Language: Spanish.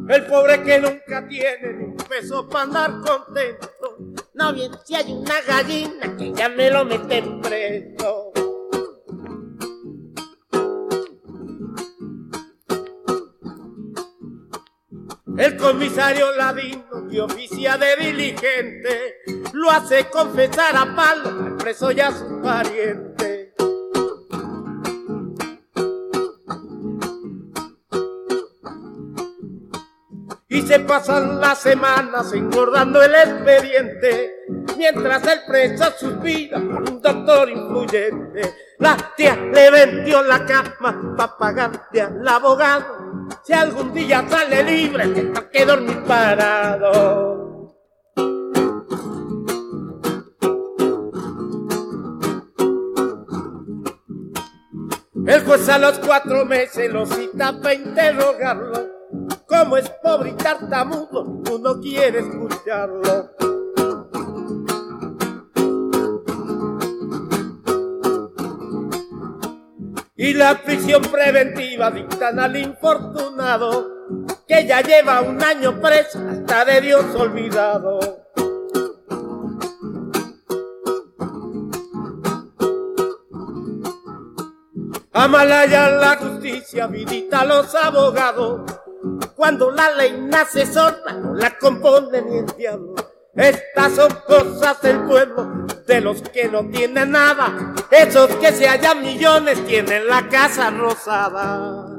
El pobre que nunca tiene ni un peso para andar contento. No bien, si hay una gallina que ya me lo meten preso. El comisario Ladino, que oficia de diligente, lo hace confesar a palo al preso y a sus parientes. Y se pasan las semanas engordando el expediente, mientras el preso suspira por un doctor influyente. La tía le vendió la cama pa' pagarle al abogado. Si algún día sale libre, tendrá que dormir parado. El juez a los 4 meses lo cita para interrogarlo. Como es pobre y tartamudo, uno quiere escucharlo. Y la prisión preventiva dictan al infortunado, que ya lleva 1 año preso, hasta de Dios olvidado. Amalaya la justicia, vidita a los abogados. Cuando la ley nace sorda, no la compone ni el diablo. Estas son cosas del pueblo, de los que no tienen nada. Esos que se hallan millones tienen la casa rosada.